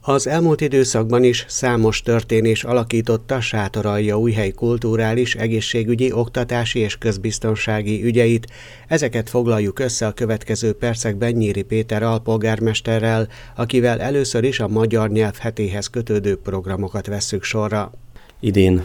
Az elmúlt időszakban is számos történés alakította Sátoraljaújhely kulturális, egészségügyi, oktatási és közbiztonsági ügyeit. Ezeket foglaljuk össze a következő percekben Nyíri Péter alpolgármesterrel, akivel először is a magyar nyelv hetéhez kötődő programokat vesszük sorra. Idén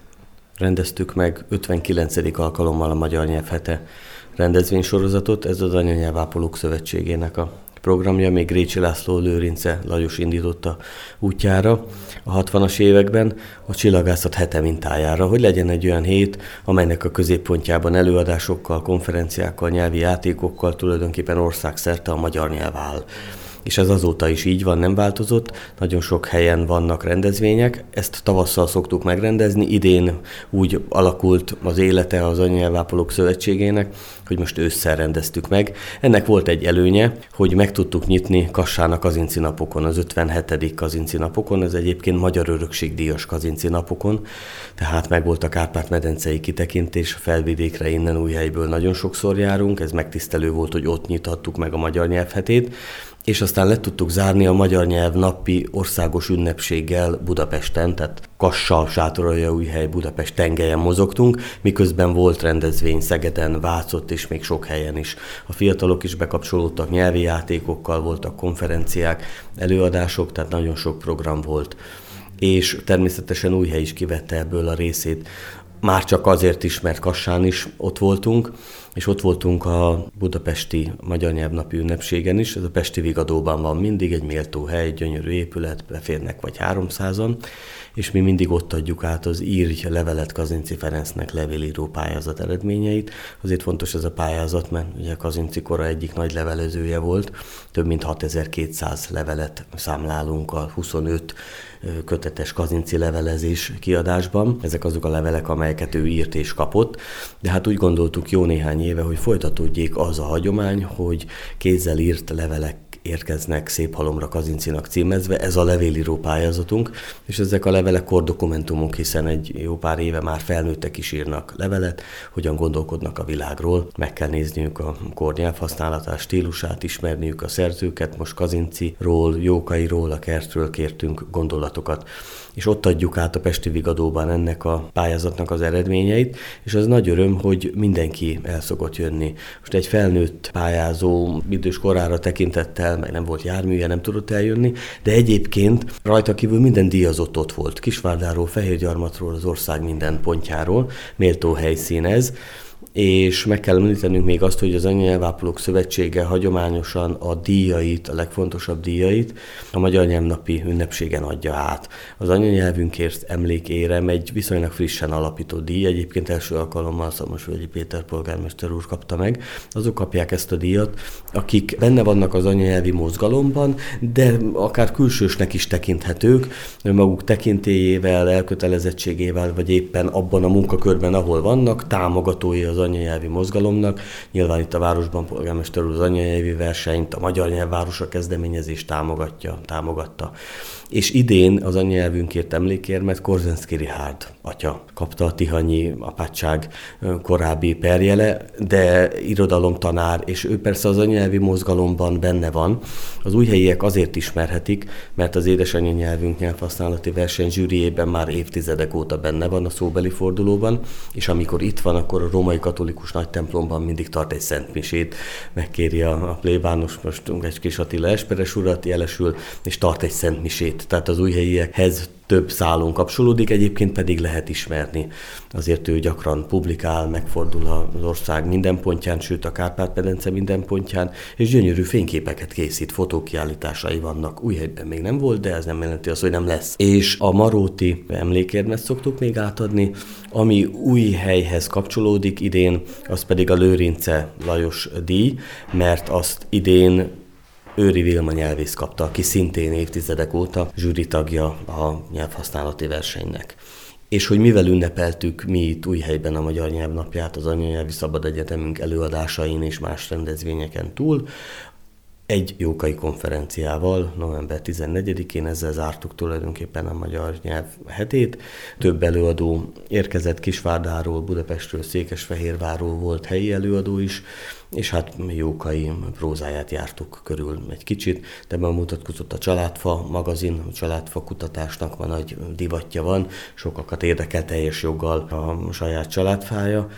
rendeztük meg 59. alkalommal a Magyar Nyelv Hete rendezvénysorozatot, ez az Anyanyelvápolók Szövetségének a programja, még Grécsi László Lőrince Lajos indította útjára a 60-as években a csillagászat hete mintájára, hogy legyen egy olyan hét, amelynek a középpontjában előadásokkal, konferenciákkal, nyelvi játékokkal tulajdonképpen országszerte a magyar nyelv áll. És ez azóta is így van, nem változott, nagyon sok helyen vannak rendezvények, ezt tavasszal szoktuk megrendezni, idén úgy alakult az élete az Anyanyelvápolók Szövetségének, hogy most ősszel rendeztük meg. Ennek volt egy előnye, hogy meg tudtuk nyitni Kassán a Kazinczy napokon, az 57. Kazinczy napokon, ez egyébként Magyar Örökségdíjas Kazinczy napokon, tehát meg volt a Kárpát-medencei kitekintés, a Felvidékre innen Újhelyből nagyon sokszor járunk, ez megtisztelő volt, hogy ott nyithattuk meg a Magyar Nyelv Hetét, és aztán le tudtuk zárni a Magyar Nyelv napi országos ünnepséggel Budapesten, tehát Kassa, Sátoraljaújhely, Budapest tengelyen mozogtunk, miközben volt rendezvény Szegeden, Vácott és még sok helyen is. A fiatalok is bekapcsolódtak, nyelvi játékokkal voltak, konferenciák, előadások, tehát nagyon sok program volt. És természetesen Újhely is kivette ebből a részét. Már csak azért is, mert Kassán is ott voltunk, és ott voltunk a budapesti Magyar Nyelvnapi ünnepségen is, ez a Pesti Vigadóban van mindig, egy méltó hely, gyönyörű épület, beférnek vagy 300-an, és mi mindig ott adjuk át az írj levelet Kazinczy Ferencnek levélíró pályázat eredményeit. Azért fontos ez a pályázat, mert ugye Kazinczy kora egyik nagy levelezője volt, több mint 6200 levelet számlálunk a 25 kötetes Kazinczy levelezés kiadásban. Ezek azok a levelek, amelyeket ő írt és kapott, de hát úgy gondoltuk jó néhány éve, hogy folytatódjék az a hagyomány, hogy kézzel írt levelek érkeznek Szép halomra Kazinczynak címezve, ez a levélíró pályázatunk, és ezek a levelek kordokumentumok, hiszen egy jó pár éve már felnőttek is írnak levelet, hogyan gondolkodnak a világról, meg kell nézniük a kornyelvhasználatát, stílusát, ismerniük a szerzőket, most Kazinczyról, Jókairól, a kertről kértünk gondolatokat, és ott adjuk át a Pesti Vigadóban ennek a pályázatnak az eredményeit, és az nagy öröm, hogy mindenki el szokott jönni. Most egy felnőtt pályázó idős korára tekintettel, meg nem volt járműje, nem tudott eljönni, de egyébként rajta kívül minden díjazott ott volt. Kisvárdáról, Fehérgyarmatról, az ország minden pontjáról, méltó helyszín ez. És meg kell említenünk még azt, hogy az Anyanyelvápolók Szövetsége hagyományosan a díjait, a legfontosabb díjait a Magyar Nyelvnapi ünnepségen adja át. Az anyanyelvünkért emlékérem egy viszonylag frissen alapított díj, egyébként első alkalommal Szamosvölgyi Péter polgármester úr kapta meg. Azok kapják ezt a díjat, akik benne vannak az anyanyelvi mozgalomban, de akár külsősnek is tekinthetők, maguk tekintélyével, elkötelezettségével, vagy éppen abban a munkakörben, ahol vannak, támogatói az anyanyelvi mozgalomnak. Nyilván itt a városban polgármester úr az anyanyelvi versenyt, a Magyar Nyelvvárosa kezdeményezést támogatta. És idén az anyanyelvünkért emlékérmet Korzenszky Richárd atya kapta, a tihanyi apátság korábbi perjele, de irodalomtanár, és ő persze az anyanyelvi mozgalomban benne van. Az újhelyiek azért ismerhetik, mert az édesanyanyelvünk nyelvhasználati verseny zsűriében már évtizedek óta benne van a szóbeli fordulóban, és amikor itt van, akkor a római katolikus nagytemplomban mindig tart egy szentmisét, megkéri a plébános, most egy kis Attila Esperes urat jelesül, és tart egy szentmisét. Tehát az újhelyiekhez több szálon kapcsolódik, egyébként pedig lehet ismerni. Azért ő gyakran publikál, megfordul az ország minden pontján, sőt a Kárpát-medence minden pontján, és gyönyörű fényképeket készít, fotókiállításai vannak. Újhelyben még nem volt, de ez nem jelenti azt, hogy nem lesz. És a Maróti emlékérmet szoktuk még átadni, ami Újhelyhez kapcsolódik idén, az pedig a Lőrince Lajos díj, mert azt idén Őri Vilma nyelvész kapta, aki szintén évtizedek óta zsűritagja a nyelvhasználati versenynek. És hogy mivel ünnepeltük mi itt Újhelyben a Magyar Nyelvnapját az Anyanyelvi Szabad Egyetemünk előadásain és más rendezvényeken túl, egy jókai konferenciával, november 14-én ezzel zártuk tulajdonképpen a Magyar Nyelv hetét. Több előadó érkezett Kisvárdáról, Budapestről, Székesfehérvárról, volt helyi előadó is, és hát Jókai prózáját jártuk körül egy kicsit, de bemutatkozott a Családfa magazin, a Családfa kutatásnak van nagy divatja van, sokakat érdekel teljes joggal a saját családfája,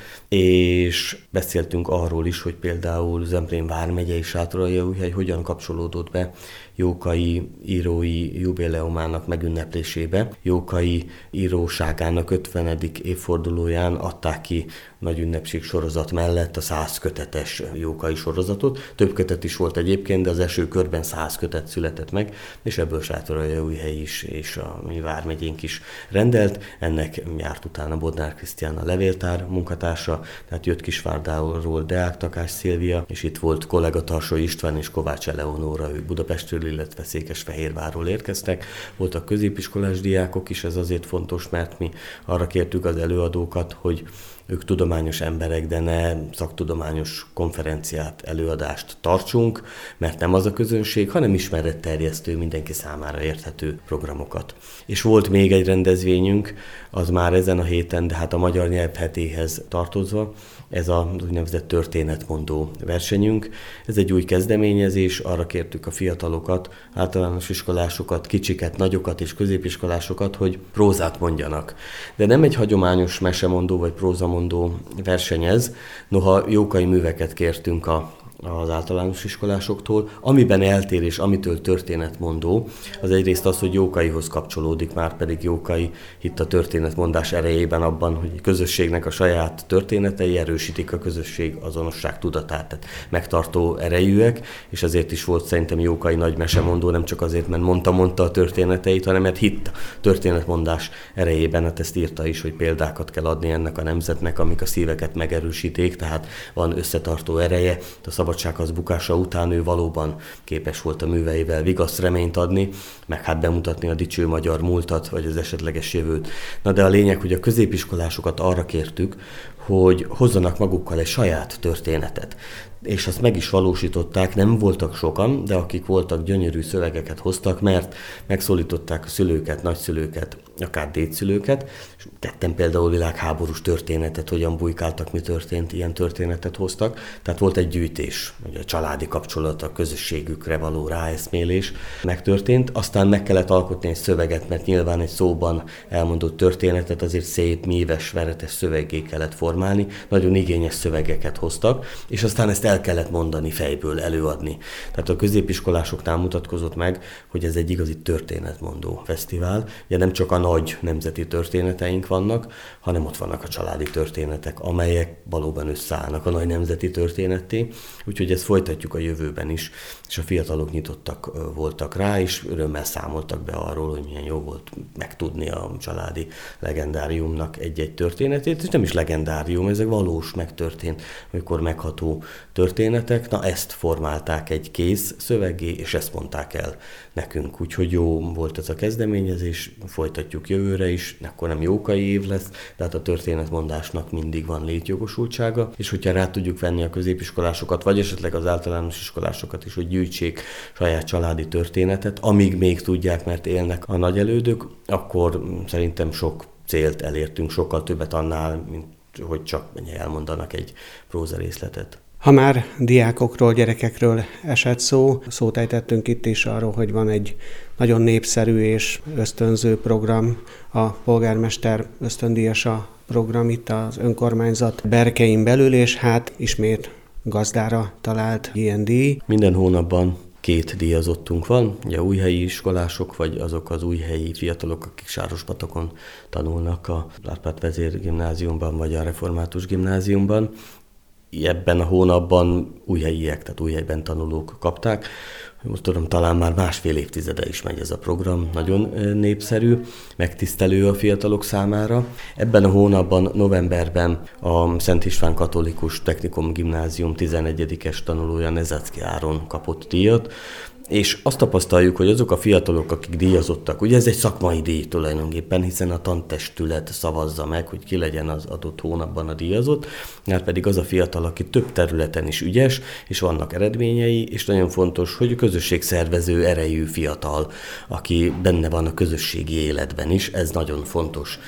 és beszéltünk arról is, hogy például Zemplén vármegye és Sátoraljaújhely hogyan kapcsolódott be Jókai írói jubileumának megünneplésébe. Jókai íróságának 50. évfordulóján adták ki nagy ünnepség sorozat mellett a 100 kötetes Jókai sorozatot. Több kötet is volt egyébként, de az első körben 100 kötet született meg, és ebből Sátoraljaújhely is, és a mi vármegyénk is rendelt. Ennek járt utána Bodnár Krisztián a levéltár munkatársa, tehát jött Kisvárdáról Deák Takás Szilvia, és itt volt kollega Tarsói István és Kovács Eleonóra, ők Budapestről, illetve Székesfehérvárról érkeztek. Voltak középiskolás diákok is, ez azért fontos, mert mi arra kértük az előadókat, hogy ők tudományos emberek, de ne szaktudományos konferenciát, előadást tartsunk, mert nem az a közönség, hanem ismeretterjesztő, mindenki számára érthető programokat. És volt még egy rendezvényünk, az már ezen a héten, de hát a Magyar Nyelv hetéhez tartozva, ez az úgynevezett történetmondó versenyünk. Ez egy új kezdeményezés, arra kértük a fiatalokat, általános iskolásokat, kicsiket, nagyokat és középiskolásokat, hogy prózát mondjanak. De nem egy hagyományos mesemondó vagy prózamondó versenyez, noha Jókai műveket kértünk az általános iskolásoktól, amiben eltér és amitől történetmondó, az egyrészt az, hogy Jókaihoz kapcsolódik, már pedig Jókai hitt a történetmondás erejében abban, hogy a közösségnek a saját történetei erősítik a közösség azonosság tudatát, tehát megtartó erejűek, és ezért is volt szerintem Jókai nagy mesemondó, nem csak azért, mert mondta a történeteit, hanem mert hitt a történetmondás erejében, hát ezt írta is, hogy példákat kell adni ennek a nemzetnek, amik a szíveket megerősíték, tehát van összetartó ereje, a szabadságharc bukása után ő valóban képes volt a műveivel vigaszt, reményt adni, meg hát bemutatni a dicső magyar múltat, vagy az esetleges jövőt. Na de a lényeg, hogy a középiskolásokat arra kértük, hogy hozzanak magukkal egy saját történetet. És azt meg is valósították, nem voltak sokan, de akik voltak, gyönyörű szövegeket hoztak, mert megszólították a szülőket, nagyszülőket, akár dédszülőket, és tettem például világháborús történetet, hogyan bujkáltak, mi történt, ilyen történetet hoztak. Tehát volt egy gyűjtés, hogy a családi kapcsolat, a közösségükre való ráeszmélés megtörtént. Aztán meg kellett alkotni egy szöveget, mert nyilván egy szóban elmondott történetet azért szép, míves, veretes szöveggé kellett formálni. Nagyon igényes szövegeket hoztak, és aztán ezt el kellett mondani fejből, előadni. Tehát a középiskolásoknál mutatkozott meg, hogy ez egy igazi történetmondó fesztivál. Ugye nem csak a nagy nemzeti történeteink vannak, hanem ott vannak a családi történetek, amelyek valóban összeállnak a nagy nemzeti történetté. Úgyhogy ezt folytatjuk a jövőben is, és a fiatalok nyitottak voltak rá, és örömmel számoltak be arról, hogy milyen jó volt megtudni a családi legendáriumnak egy-egy történetét, és nem is legendárium, ezek valós, megtörtént, amikor megható történetek. Na ezt formálták egy kész szöveggé, és ezt mondták el nekünk. Úgyhogy jó volt ez a kezdeményezés, folytatjuk jövőre is, akkor nem Jókai év lesz, de hát a történetmondásnak mindig van létjogosultsága, és hogyha rá tudjuk venni a középiskolásokat, vagy esetleg az általános iskolásokat is, hogy gyűjtsék saját családi történetet, amíg még tudják, mert élnek a nagyelődök, akkor szerintem sok célt elértünk, sokkal többet annál, mint hogy csak elmondanak egy prózarészletet. Ha már diákokról, gyerekekről esett szó, szót ejtettünk itt is arról, hogy van egy nagyon népszerű és ösztönző program, a polgármester ösztöndíjasa program itt az önkormányzat berkein belül, és hát ismét gazdára talált ilyen díj. Minden hónapban 2 díjazottunk van, ugye újhelyi iskolások, vagy azok az újhelyi fiatalok, akik Sárospatakon tanulnak a Árpád Vezér gimnáziumban, vagy a Református gimnáziumban. Ebben a hónapban újhelyiek, tehát újhelyben tanulók kapták. Most tudom, talán már 1,5 évtizede is megy ez a program, nagyon népszerű, megtisztelő a fiatalok számára. Ebben a hónapban, novemberben a Szent István Katolikus Technikum Gimnázium 11-es tanulója Nezacki Áron kapott díjat, és azt tapasztaljuk, hogy azok a fiatalok, akik díjazottak, ugye ez egy szakmai díj tulajdonképpen, hiszen a tantestület szavazza meg, hogy ki legyen az adott hónapban a díjazott, mert pedig az a fiatal, aki több területen is ügyes, és vannak eredményei, és nagyon fontos, hogy a közösségszervező erejű fiatal, aki benne van a közösségi életben is, ez nagyon fontos.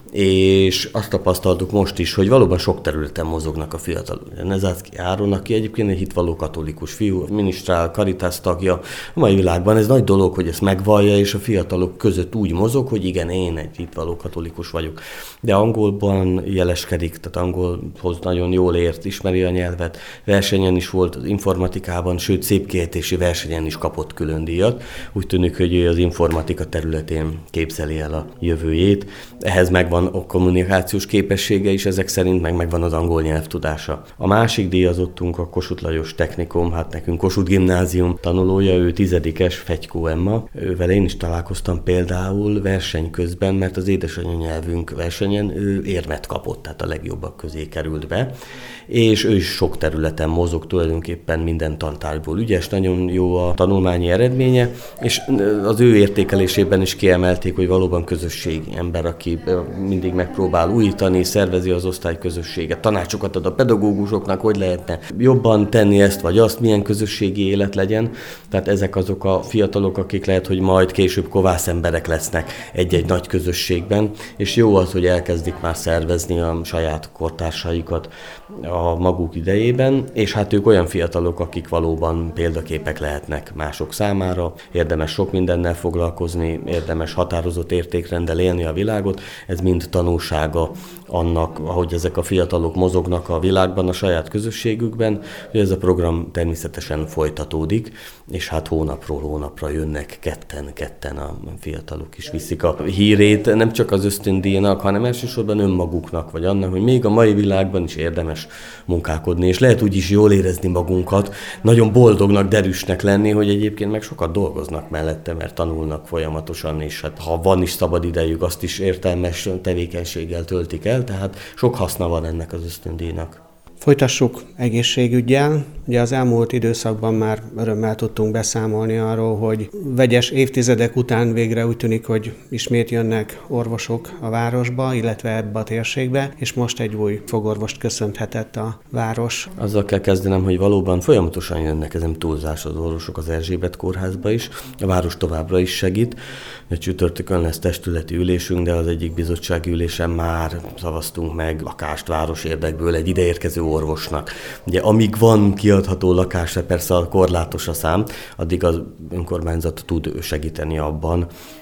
és azt tapasztaltuk most is, hogy valóban sok területen mozognak a fiatalok. Nezácki Áron, aki egyébként egy hitvalló katolikus fiú, minisztrál, Caritas tagja, a mai világban ez nagy dolog, hogy ezt megvallja, és a fiatalok között úgy mozog, hogy igen, én egy hitvalló katolikus vagyok. De angolban jeleskedik, tehát angolhoz nagyon jól ért, ismeri a nyelvet, versenyen is volt az informatikában, sőt szép kiejtési versenyen is kapott külön díjat. Úgy tűnik, hogy ő az informatika területén képzeli el a jövőjét. Ehhez megvan a kommunikációs képessége is ezek szerint, megvan az angol nyelvtudása. A másik díjazottunk a Kossuth Lajos Technikum, hát nekünk Kossuth Gimnázium tanulója, ő 10-es, Fegykó Emma. Ővel én is találkoztam például verseny közben, mert az édesanyanyelvünk versenyen ő érmet kapott, tehát a legjobbak közé került be, és ő is sok területen mozog, tulajdonképpen minden tantárgyból ügyes, nagyon jó a tanulmányi eredménye, és az ő értékelésében is kiemelték, hogy valóban közösségi ember, aki mindig megpróbál újítani, szervezi az osztályközösséget, tanácsokat ad a pedagógusoknak, hogy lehetne jobban tenni ezt vagy azt, milyen közösségi élet legyen. Tehát ezek azok a fiatalok, akik lehet, hogy majd később kovász emberek lesznek egy-egy nagy közösségben, és jó az, hogy elkezdik már szervezni a saját kortársaikat a maguk idejében, és hát ők olyan fiatalok, akik valóban példaképek lehetnek mások számára, érdemes sok mindennel foglalkozni, érdemes határozott értékrenddel élni a világot, ez mind tanulsága annak, ahogy ezek a fiatalok mozognak a világban, a saját közösségükben, hogy ez a program természetesen folytatódik, és hát hónapról hónapra jönnek ketten a fiatalok is viszik a hírét, nem csak az ösztöndíjnak, hanem elsősorban önmaguknak, vagy annak, hogy még a mai világban is érdemes munkálkodni, és lehet úgy is jól érezni magunkat, nagyon boldognak, derűsnek lenni, hogy egyébként meg sokat dolgoznak mellette, mert tanulnak folyamatosan, és hát ha van is szabad idejük, azt is értelmes tevékenységgel töltik el, tehát sok haszna van ennek az ösztöndíjnak. Folytassuk egészségüggyel. Ugye az elmúlt időszakban már örömmel tudtunk beszámolni arról, hogy vegyes évtizedek után végre úgy tűnik, hogy ismét jönnek orvosok a városba, illetve ebbe a térségbe, és most egy új fogorvost köszönhetett a város. Azzal kell kezdenem, hogy valóban folyamatosan jönnek, ez nem túlzás, az orvosok az Erzsébet kórházba is, a város továbbra is segít. Csütörtökön lesz testületi ülésünk, de az egyik bizottsági ülésen már szavaztunk meg lakást városérdekből egy ideérkező orvosnak. Ugye amíg van kiadható lakásra, persze korlátos a szám, addig az önkormányzat tud segíteni abban,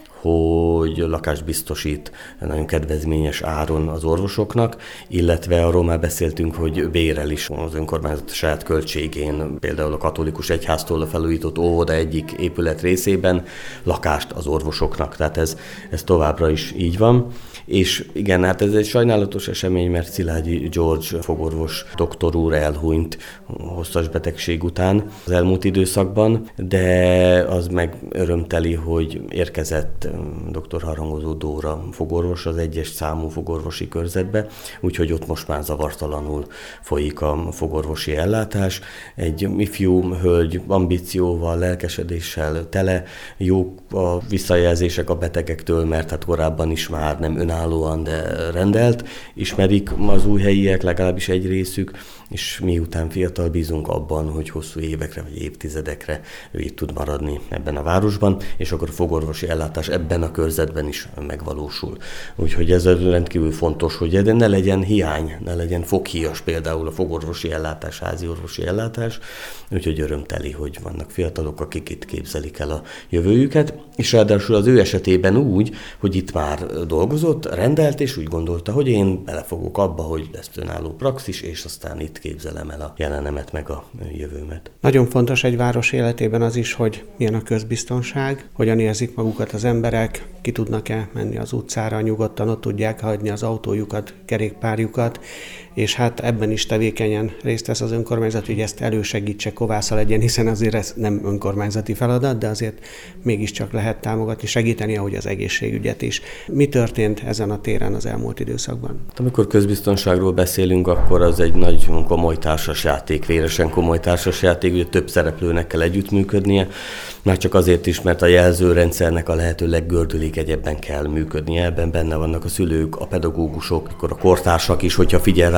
hogy lakást biztosít nagyon kedvezményes áron az orvosoknak, illetve arról már beszéltünk, hogy bérel is az önkormányzat saját költségén, például a katolikus egyháztól felújított óvoda egyik épület részében lakást az orvosoknak, tehát ez továbbra is így van. És igen, hát ez egy sajnálatos esemény, mert Szilágyi George fogorvos doktor úr elhunyt hosszas betegség után az elmúlt időszakban, de az meg örömteli, hogy érkezett dr. Harangozó Dóra fogorvos az 1-es számú fogorvosi körzetbe, úgyhogy ott most már zavartalanul folyik a fogorvosi ellátás. Egy ifjú hölgy ambícióval, lelkesedéssel tele, jók a visszajelzések a betegektől, mert hát korábban is már nem önállóan, de rendelt, ismerik az újhelyiek, legalábbis egy részük, és miután fiatal, bízunk abban, hogy hosszú évekre vagy évtizedekre ő itt tud maradni ebben a városban, és akkor a fogorvosi ellátás ebben a körzetben is megvalósul. Úgyhogy ez rendkívül fontos, hogy ne legyen hiány, ne legyen foghíjas például a fogorvosi ellátás, házi orvosi ellátás, úgyhogy örömteli, hogy vannak fiatalok, akik itt képzelik el a jövőjüket, és ráadásul az ő esetében úgy, hogy itt már dolgozott, rendelt, és úgy gondolta, hogy én belefogok abba, hogy lesz önálló praxis, és aztán itt képzelem el a jelenemet, meg a jövőmet. Nagyon fontos egy város életében az is, hogy milyen a közbiztonság, hogyan érzik magukat az emberek, ki tudnak-e menni az utcára, nyugodtan ott tudják hagyni az autójukat, kerékpárjukat, és hát ebben is tevékenyen részt vesz az önkormányzat, hogy ezt elősegítse, kovásza legyen, hiszen azért ez nem önkormányzati feladat, de azért mégiscsak lehet támogatni, segíteni, ahogy az egészségügyet is. Mi történt ezen a téren az elmúlt időszakban? Amikor közbiztonságról beszélünk, akkor az egy nagy komoly társasjáték, véresen komoly társasjáték, ugye több szereplőnek kell együttműködnie, már csak azért is, mert a jelzőrendszernek a lehető leggördülékenyebben kell működnie, ebben benne vannak a szülők, a pedagógusok, akkor a kortársak is, hogyha figyel rá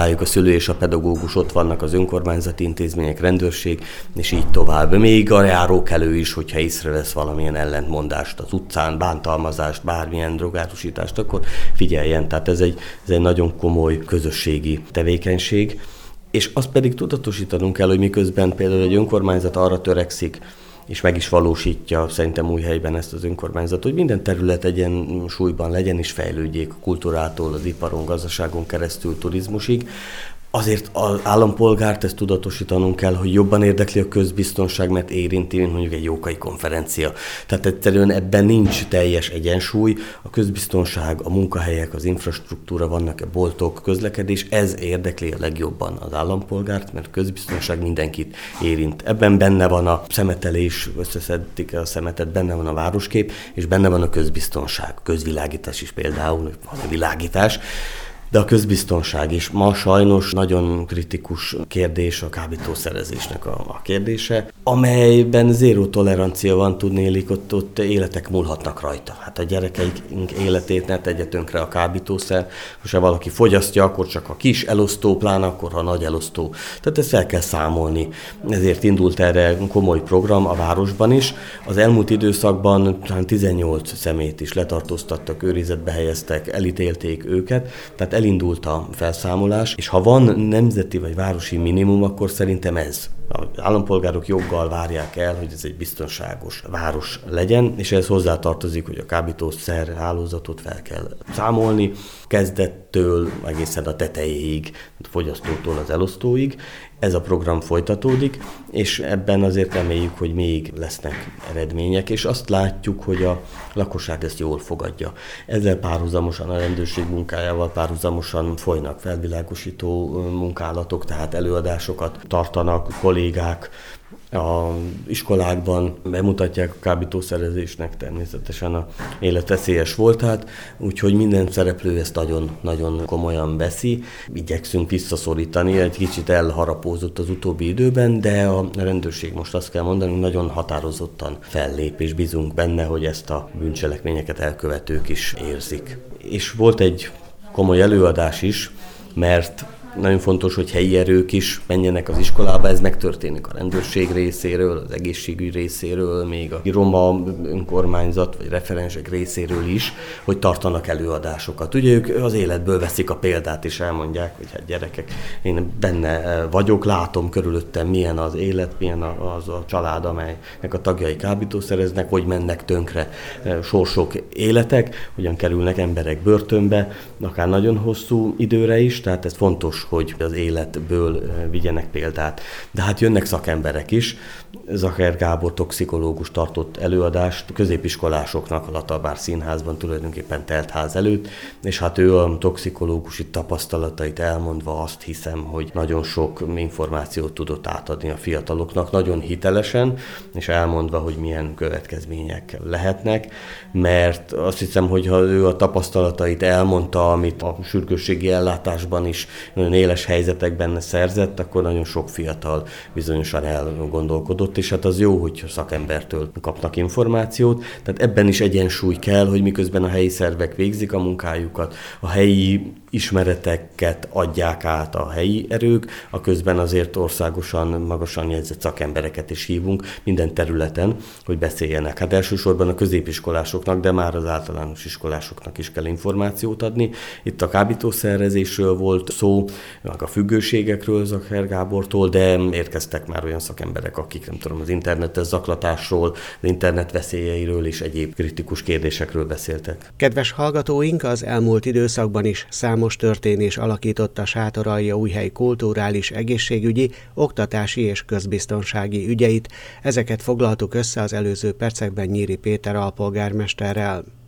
találjuk, a szülő és a pedagógus ott vannak, az önkormányzati intézmények, rendőrség, és így tovább. Még a járókelő is, hogyha észrevesz valamilyen ellentmondást az utcán, bántalmazást, bármilyen drogárusítást, akkor figyeljen. Tehát ez egy nagyon komoly közösségi tevékenység. És azt pedig tudatosítanunk kell, hogy miközben például egy önkormányzat arra törekszik, és meg is valósítja szerintem Újhelyben ezt az önkormányzat, hogy minden terület egyensúlyban legyen és fejlődjék, a kultúrától, az iparon, gazdaságon keresztül, turizmusig. Azért az állampolgárt ezt tudatosítanunk kell, hogy jobban érdekli a közbiztonság, mert érinti, mint mondjuk egy jókai konferencia. Tehát egyszerűen ebben nincs teljes egyensúly. A közbiztonság, a munkahelyek, az infrastruktúra, vannak-e boltok, közlekedés, ez érdekli a legjobban az állampolgárt, mert közbiztonság mindenkit érint. Ebben benne van a szemetelés, összeszedték a szemetet, benne van a városkép, és benne van a közbiztonság, közvilágítás is például, a világítás. De a közbiztonság is ma sajnos nagyon kritikus kérdés a kábítószerezésnek a kérdése, amelyben zéró tolerancia van, tudnélik, ott életek múlhatnak rajta. Hát a gyerekeink életét ne tegye tönkre a kábítószer, most ha valaki fogyasztja, akkor csak a kis elosztó, pláne akkor, ha nagy elosztó. Tehát ezt fel kell számolni. Ezért indult erre komoly program a városban is. Az elmúlt időszakban 18 személyt is letartóztattak, őrizetbe helyeztek, elítélték őket, tehát elindult a felszámolás, és ha van nemzeti vagy városi minimum, akkor szerintem ez. Az állampolgárok joggal várják el, hogy ez egy biztonságos város legyen, és ehhez hozzátartozik, hogy a kábítószer hálózatot fel kell számolni, kezdettől egészen a tetejéig, a fogyasztótól az elosztóig. Ez a program folytatódik, és ebben azért reméljük, hogy még lesznek eredmények, és azt látjuk, hogy a lakosság ezt jól fogadja. Ezzel párhuzamosan, a rendőrség munkájával párhuzamosan folynak felvilágosító munkálatok, tehát előadásokat tartanak kollégák, a iskolákban bemutatják a kábítószerezésnek természetesen a életveszélyes voltát, úgyhogy minden szereplő ezt nagyon komolyan veszi. Igyekszünk visszaszorítani, egy kicsit elharapózott az utóbbi időben, de a rendőrség most azt kell mondani, hogy nagyon határozottan fellép, és bízunk benne, hogy ezt a bűncselekményeket elkövetők is érzik. És volt egy komoly előadás is, mert nagyon fontos, hogy helyi erők is menjenek az iskolába, ez megtörténik a rendőrség részéről, az egészségügy részéről, még a roma önkormányzat vagy referensek részéről is, hogy tartanak előadásokat. Ugye ők az életből veszik a példát, és elmondják, hogy hát gyerekek, én benne vagyok, látom körülöttem, milyen az élet, milyen az a család, amelynek a tagjai kábítószereznek, hogy mennek tönkre sorsok, életek, hogyan kerülnek emberek börtönbe, akár nagyon hosszú időre is, tehát ez fontos, hogy az életből vigyenek példát. De hát jönnek szakemberek is. Zacher Gábor toxikológus tartott előadást középiskolásoknak a Latabár Színházban, tulajdonképpen telt ház előtt, és hát ő a toxikológusi tapasztalatait elmondva azt hiszem, hogy nagyon sok információt tudott átadni a fiataloknak, nagyon hitelesen, és elmondva, hogy milyen következmények lehetnek, mert azt hiszem, hogy ha ő a tapasztalatait elmondta, amit a sürgősségi ellátásban is nagyon éles helyzetekben szerzett, akkor nagyon sok fiatal bizonyosan elgondolkodott, és hát az jó, hogy szakembertől kapnak információt, tehát ebben is egyensúly kell, hogy miközben a helyi szervek végzik a munkájukat, a helyi ismereteket adják át a helyi erők, a közben azért országosan, magasan jegyzett szakembereket is hívunk minden területen, hogy beszéljenek. Hát elsősorban a középiskolásoknak, de már az általános iskolásoknak is kell információt adni. Itt a kábítószerezésről volt szó, meg a függőségekről Zacher Gábortól, de érkeztek már olyan szakemberek, akik nem tudom, az internetes zaklatásról, az internet veszélyeiről és egyéb kritikus kérdésekről beszéltek. Kedves hallgatóink, az elmúlt időszakban is számos történés alakította Sátoraljaújhely kulturális, egészségügyi, oktatási és közbiztonsági ügyeit. Ezeket foglaltuk össze az előző percekben Nyíri Péter alpolgármesterrel.